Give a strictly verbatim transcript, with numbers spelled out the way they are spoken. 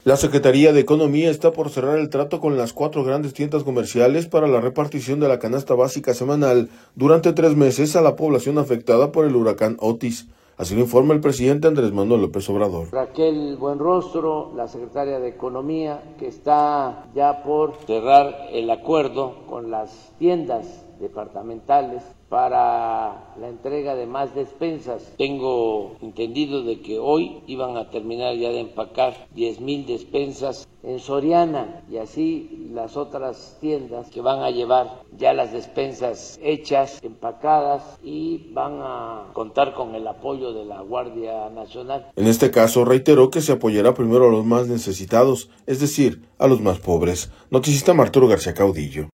La Secretaría de Economía está por cerrar el trato con las cuatro grandes tiendas comerciales para la repartición de la canasta básica semanal durante tres meses a la población afectada por el huracán Otis. Así lo informa el presidente Andrés Manuel López Obrador. Raquel Buenrostro, la secretaria de Economía, que está ya por cerrar el acuerdo con las tiendas departamentales para la entrega de más despensas. Tengo entendido de que hoy iban a terminar ya de empacar diez mil despensas en Soriana y así las otras tiendas que van a llevar ya las despensas hechas, empacadas y van a contar con el apoyo de la Guardia Nacional. En este caso reiteró que se apoyará primero a los más necesitados, es decir, a los más pobres. Noticista Arturo García Caudillo.